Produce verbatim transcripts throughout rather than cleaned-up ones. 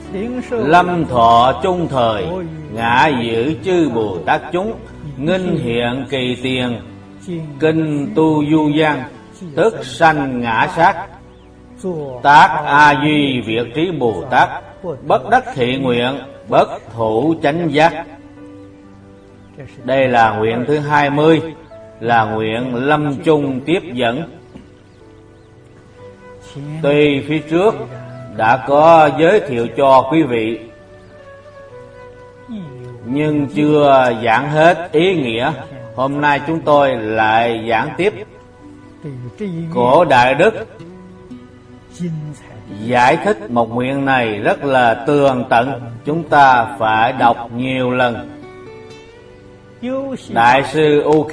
lâm thọ chung thời, ngã giữ chư Bồ Tát chúng, nghinh hiện kỳ tiền, kinh tu du gian, tức sanh ngã sát, tác a duy việt trí Bồ Tát, bất đắc thị nguyện, bất thủ chánh giác. Đây là nguyện thứ hai mươi, là nguyện lâm chung tiếp dẫn. Tuy phía trước đã có giới thiệu cho quý vị, nhưng chưa giảng hết ý nghĩa. Hôm nay chúng tôi lại giảng tiếp. Cổ Đại Đức giải thích một nguyện này rất là tường tận, chúng ta phải đọc nhiều lần. Đại sư Ok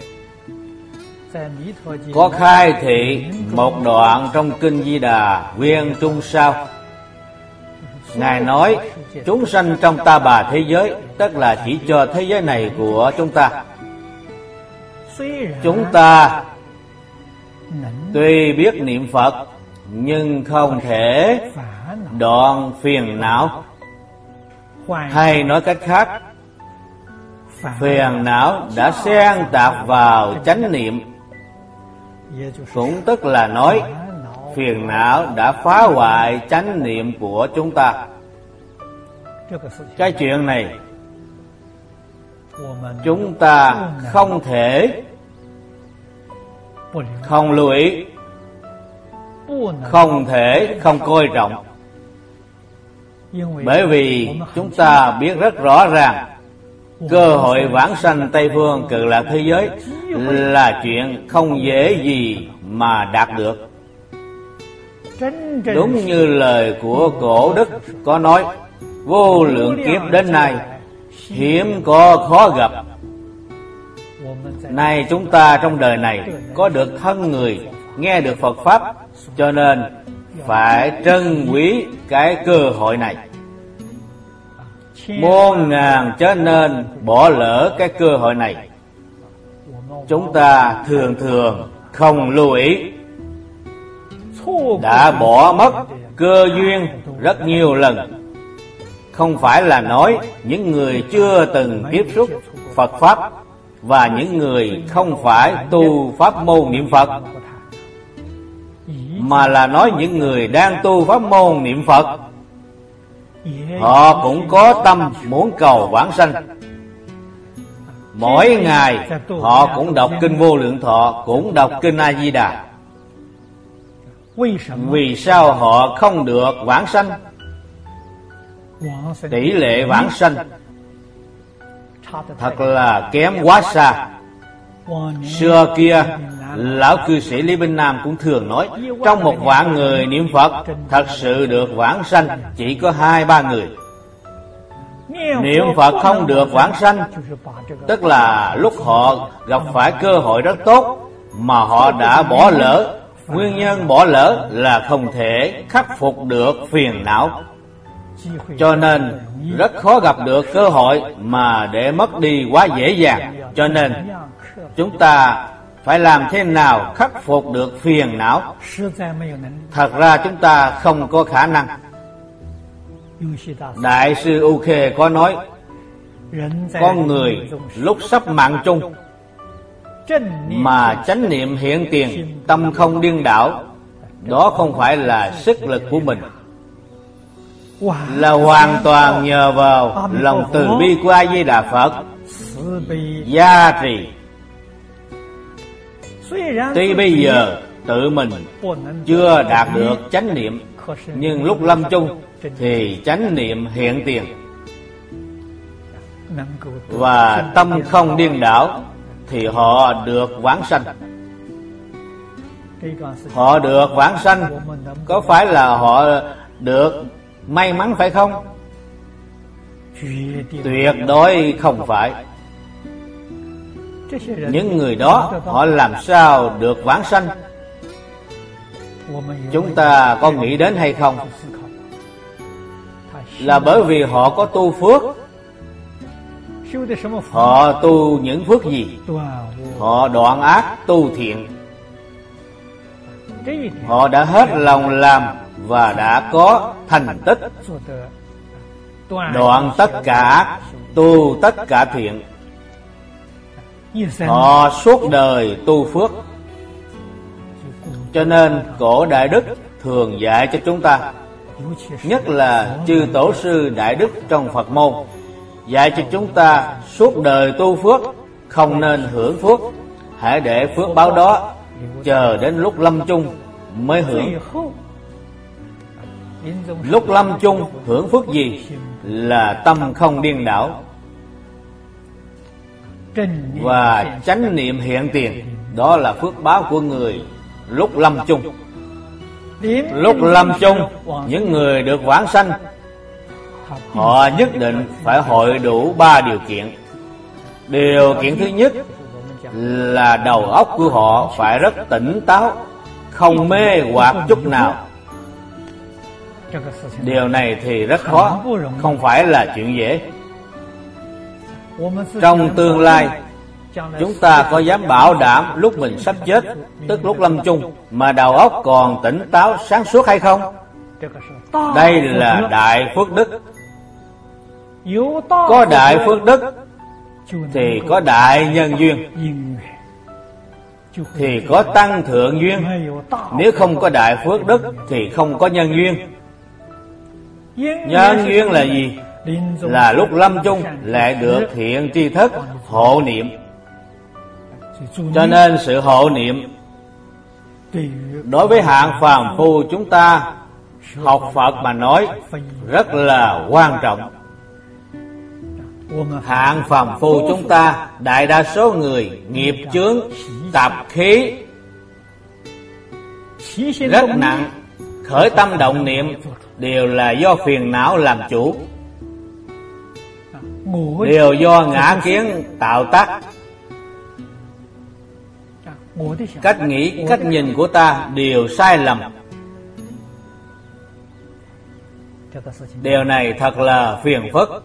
có khai thị một đoạn trong Kinh Di Đà Viên Trung Sao. Ngài nói chúng sanh trong ta bà thế giới, tức là chỉ cho thế giới này của chúng ta. Chúng ta tuy biết niệm Phật, nhưng không thể đoạn phiền não. Hay nói cách khác, phiền não đã xen tạp vào chánh niệm. Cũng tức là nói phiền não đã phá hoại chánh niệm của chúng ta. Cái chuyện này chúng ta không thể không lưu ý, không thể không coi trọng. Bởi vì chúng ta biết rất rõ ràng, cơ hội vãng sanh Tây Phương Cực Lạc thế giới là chuyện không dễ gì mà đạt được. Đúng như lời của Cổ Đức có nói, vô lượng kiếp đến nay hiếm có khó gặp. Nay chúng ta trong đời này có được thân người, nghe được Phật Pháp, cho nên phải trân quý cái cơ hội này. Muôn ngàn chớ nên bỏ lỡ cái cơ hội này. Chúng ta thường thường không lưu ý, đã bỏ mất cơ duyên rất nhiều lần. Không phải là nói những người chưa từng tiếp xúc Phật Pháp và những người không phải tu pháp môn niệm Phật, mà là nói những người đang tu pháp môn niệm Phật. Họ cũng có tâm muốn cầu vãng sanh. Mỗi ngày họ cũng đọc Kinh Vô Lượng Thọ, cũng đọc Kinh A Di Đà. Vì sao họ không được vãng sanh? Tỷ lệ vãng sanh thật là kém quá xa. Xưa kia lão cư sĩ Lý Binh Nam cũng thường nói, trong một vạn người niệm Phật, thật sự được vãng sanh chỉ có hai ba người. Niệm Phật không được vãng sanh, tức là lúc họ gặp phải cơ hội rất tốt mà họ đã bỏ lỡ. Nguyên nhân bỏ lỡ là không thể khắc phục được phiền não, cho nên rất khó gặp được cơ hội mà để mất đi quá dễ dàng. Cho nên chúng ta phải làm thế nào khắc phục được phiền não? Thật ra chúng ta không có khả năng. Đại sư U Khê có nói, con người lúc sắp mạng chung mà chánh niệm hiện tiền, tâm không điên đảo, đó không phải là sức lực của mình, là hoàn toàn nhờ vào lòng từ bi của A Di Đà Phật gia trì. Tuy bây giờ tự mình chưa đạt được chánh niệm, nhưng lúc lâm chung thì chánh niệm hiện tiền và tâm không điên đảo, thì họ được vãng sanh. Họ được vãng sanh có phải là họ được may mắn phải không? Tuyệt đối không phải. Những người đó họ làm sao được vãng sanh? Chúng ta có nghĩ đến hay không? Là bởi vì họ có tu phước. Họ tu những phước gì? Họ đoạn ác tu thiện. Họ đã hết lòng làm và đã có thành tích. đoạn tất cả ác, tu tất cả thiện. Họ suốt đời tu phước. Cho nên cổ Đại Đức thường dạy cho chúng ta, nhất là chư tổ sư Đại Đức trong Phật môn, dạy cho chúng ta suốt đời tu phước, không nên hưởng phước. Hãy để phước báo đó chờ đến lúc lâm chung mới hưởng. Lúc lâm chung hưởng phước gì? Là tâm không điên đảo và chánh niệm hiện tiền. Đó là phước báo của người lúc lâm chung. Lúc lâm chung, những người được vãng sanh, họ nhất định phải hội đủ ba điều kiện. Điều kiện thứ nhất là đầu óc của họ phải rất tỉnh táo, không mê hoặc chút nào. Điều này thì rất khó, không phải là chuyện dễ. Trong tương lai, chúng ta có dám bảo đảm lúc mình sắp chết, tức lúc lâm chung, mà đầu óc còn tỉnh táo sáng suốt hay không? Đây là đại phước đức. Có đại phước đức thì có đại nhân duyên, thì có tăng thượng duyên. Nếu không có đại phước đức thì không có nhân duyên. Nhân duyên là gì? Là lúc lâm chung lại được thiện tri thức hộ niệm. Cho nên sự hộ niệm đối với hạng phàm phu chúng ta học Phật mà nói rất là quan trọng. Hạng phàm phu chúng ta, đại đa số người nghiệp chướng tạp khí rất nặng, khởi tâm động niệm đều là do phiền não làm chủ, đều do ngã kiến tạo tác. Cách nghĩ, cách nhìn của ta đều sai lầm. Điều này thật là phiền phức.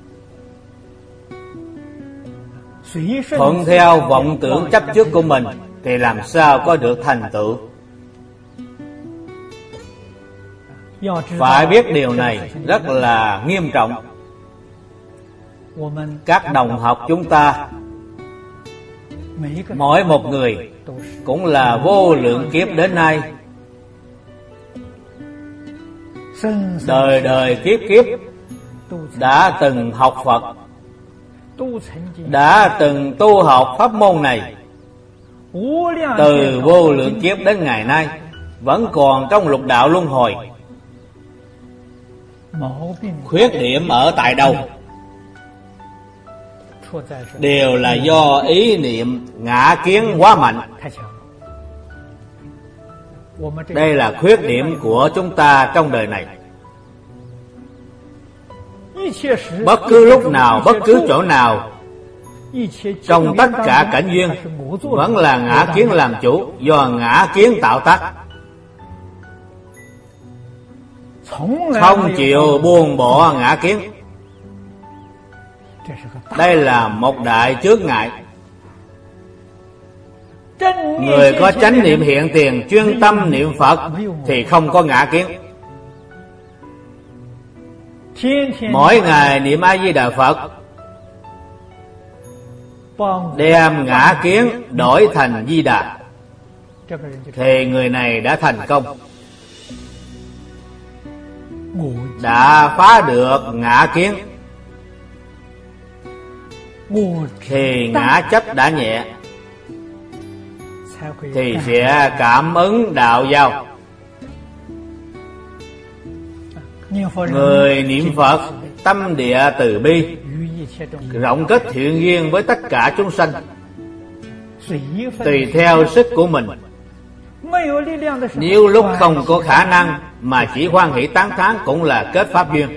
Thuận theo vọng tưởng chấp trước của mình thì làm sao có được thành tựu. Phải biết điều này rất là nghiêm trọng. Các đồng học chúng ta, mỗi một người cũng là vô lượng kiếp đến nay, đời đời kiếp kiếp đã từng học Phật, đã từng tu học pháp môn này. Từ vô lượng kiếp đến ngày nay vẫn còn trong lục đạo luân hồi. Khuyết điểm ở tại đâu? Đều là do ý niệm ngã kiến quá mạnh. Đây là khuyết điểm của chúng ta trong đời này. Bất cứ lúc nào, bất cứ chỗ nào, trong tất cả cảnh duyên vẫn là ngã kiến làm chủ, do ngã kiến tạo tác. Không chịu buông bỏ ngã kiến, đây là một đại chướng ngại. Người có chánh niệm hiện tiền, chuyên tâm niệm Phật thì không có ngã kiến. Mỗi ngày niệm A Di Đà Phật, đem ngã kiến đổi thành Di Đà, thì người này đã thành công, đã phá được ngã kiến, thì ngã chấp đã nhẹ, thì sẽ cảm ứng đạo giao. Người niệm Phật tâm địa từ bi, rộng kết thiện duyên với tất cả chúng sanh, tùy theo sức của mình. Nếu lúc không có khả năng mà chỉ hoan hỷ tán thán cũng là kết pháp duyên.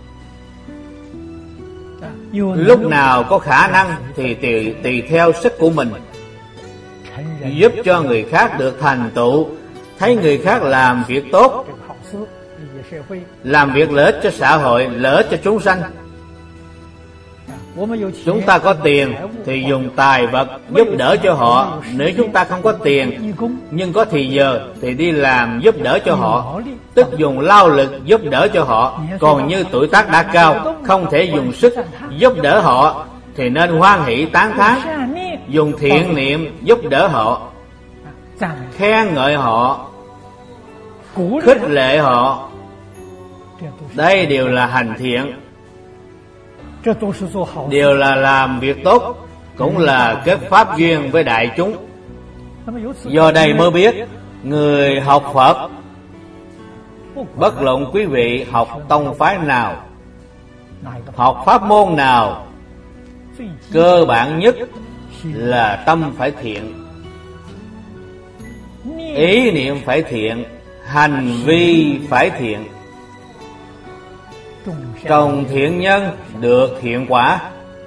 Lúc nào có khả năng thì tùy, tùy theo sức của mình, giúp cho người khác được thành tựu, thấy người khác làm việc tốt, làm việc lợi ích cho xã hội, lợi ích cho chúng sanh, Chúng ta có tiền thì dùng tài vật giúp đỡ cho họ. Nếu chúng ta không có tiền nhưng có thì giờ thì đi làm giúp đỡ cho họ, tức dùng lao lực giúp đỡ cho họ. Còn như tuổi tác đã cao, không thể dùng sức giúp đỡ họ thì nên hoan hỷ tán thán, dùng thiện niệm giúp đỡ họ, khen ngợi họ, khích lệ họ. Đây đều là hành thiện, đều là làm việc tốt, cũng là kết pháp duyên với đại chúng. Do đây mới biết, người học Phật, bất luận quý vị học tông phái nào, học pháp môn nào, cơ bản nhất là tâm phải thiện, ý niệm phải thiện, hành vi phải thiện. Trồng thiện nhân được thiện quả.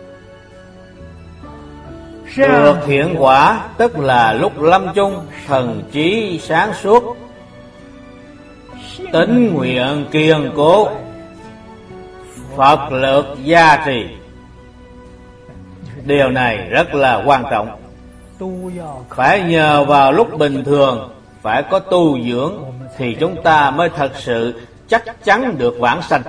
Được thiện quả tức là lúc lâm chung thần trí sáng suốt, tín nguyện kiên cố, Phật lực gia trì. Điều này rất là quan trọng. Phải nhờ vào lúc bình thường, phải có tu dưỡng thì chúng ta mới thật sự chắc chắn được vãng sanh.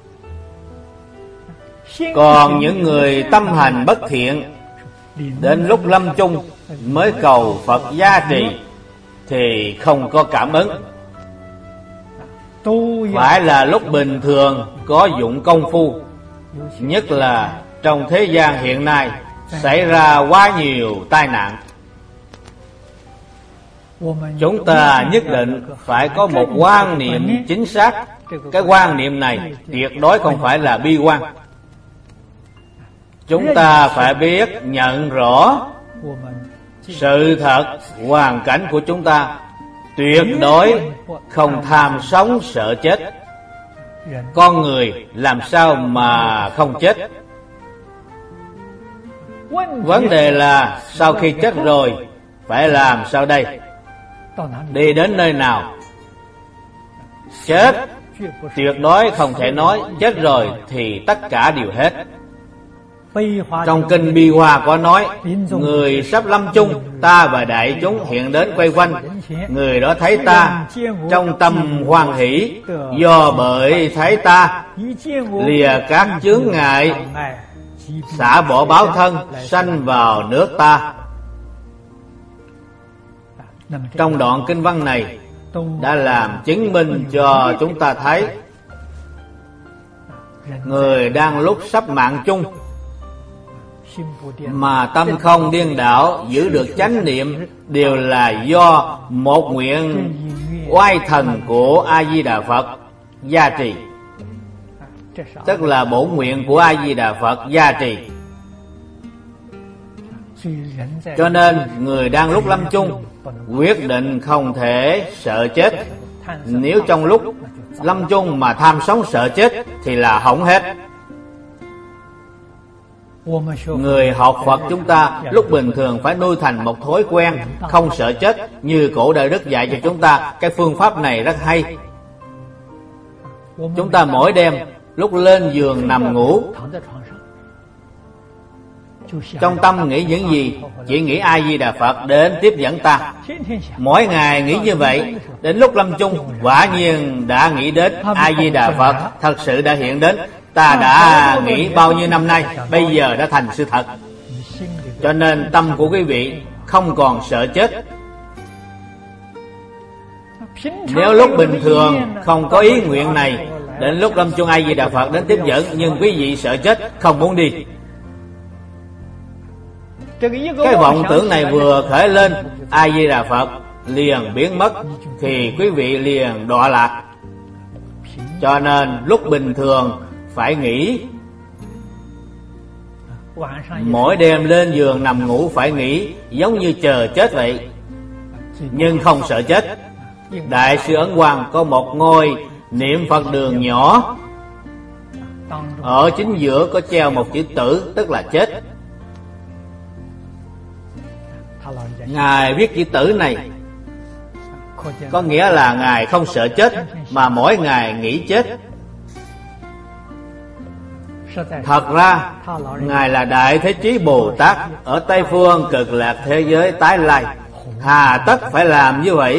Còn những người tâm hành bất thiện, đến lúc lâm chung mới cầu Phật gia trì thì không có cảm ứng. Phải là lúc bình thường có dụng công phu. Nhất là trong thế gian hiện nay xảy ra quá nhiều tai nạn. Chúng ta nhất định phải có một quan niệm chính xác. Cái quan niệm này tuyệt đối không phải là bi quan. Chúng ta phải biết nhận rõ sự thật, hoàn cảnh của chúng ta. Tuyệt đối không tham sống sợ chết. Con người làm sao mà không chết? Vấn đề là sau khi chết rồi phải làm sao đây? Đi đến nơi nào? Chết tuyệt đối không thể nói chết rồi thì tất cả đều hết. Trong kinh Bi Hoa có nói, người sắp lâm chung, ta và đại chúng hiện đến quay quanh. Người đó thấy ta trong tâm hoan hỷ, do bởi thấy ta lìa các chướng ngại, xả bỏ báo thân, sanh vào nước ta. Trong đoạn kinh văn này đã làm chứng minh cho chúng ta thấy, người đang lúc sắp mạng chung mà tâm không điên đảo, giữ được chánh niệm, đều là do một nguyện oai thần của A Di Đà Phật gia trì. Tức là bổn nguyện của A Di Đà Phật gia trì. Cho nên người đang lúc lâm chung quyết định không thể sợ chết. Nếu trong lúc lâm chung mà tham sống sợ chết thì là hỏng hết. Người học Phật chúng ta lúc bình thường phải nuôi thành một thói quen không sợ chết. Như cổ Đại Đức dạy cho chúng ta, cái phương pháp này rất hay. Chúng ta mỗi đêm lúc lên giường nằm ngủ, trong tâm nghĩ những gì? Chỉ nghĩ A Di Đà Phật đến tiếp dẫn ta. Mỗi ngày nghĩ như vậy, đến lúc lâm chung quả nhiên đã nghĩ đến A Di Đà Phật thật sự đã hiện đến. Ta đã nghĩ bao nhiêu năm nay, bây giờ đã thành sự thật. Cho nên tâm của quý vị không còn sợ chết. Nếu lúc bình thường không có ý nguyện này, đến lúc lâm chung A Di Đà Phật đến tiếp dẫn, nhưng quý vị sợ chết không muốn đi. Cái vọng tưởng này vừa khởi lên, A Di Đà Phật liền biến mất, thì quý vị liền đọa lạc. Cho nên lúc bình thường phải nghĩ, mỗi đêm lên giường nằm ngủ phải nghĩ, giống như chờ chết vậy, nhưng không sợ chết. Đại sư Ấn Quang có một ngôi niệm Phật đường nhỏ, ở chính giữa có treo một chữ tử, tức là chết. Ngài viết chữ tử này có nghĩa là Ngài không sợ chết, mà mỗi ngày nghĩ chết. Thật ra Ngài là Đại Thế Chí Bồ Tát ở Tây Phương Cực Lạc thế giới tái lai, hà tất phải làm như vậy?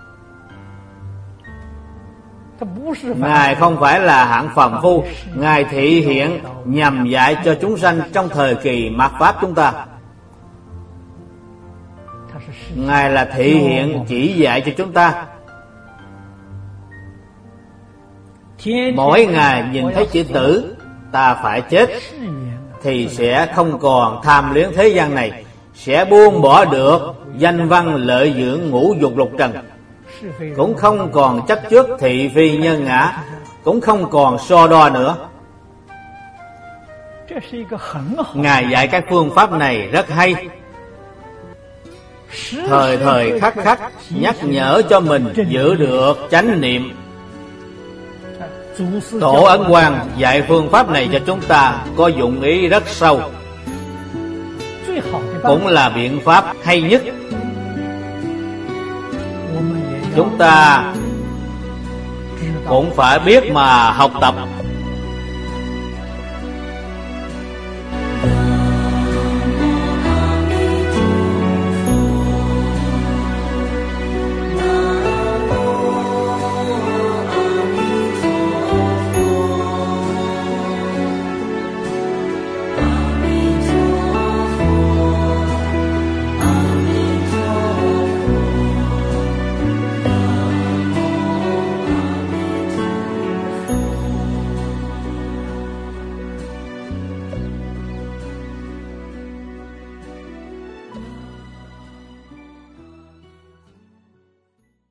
Ngài không phải là hạng phàm phu, Ngài thị hiện nhằm dạy cho chúng sanh trong thời kỳ mạt Pháp chúng ta. Ngài là thị hiện chỉ dạy cho chúng ta. Mỗi ngày nhìn thấy chữ tử ta phải chết thì sẽ không còn tham luyến thế gian này, sẽ buông bỏ được danh văn lợi dưỡng ngũ dục lục trần, cũng không còn chấp trước thị phi nhân ngã, cũng không còn so đo nữa. Ngài dạy các phương pháp này rất hay, thời thời khắc khắc nhắc nhở cho mình giữ được chánh niệm. Tổ Ấn Quang dạy phương pháp này cho chúng ta có dụng ý rất sâu, cũng là biện pháp hay nhất. Chúng ta cũng phải biết mà học tập.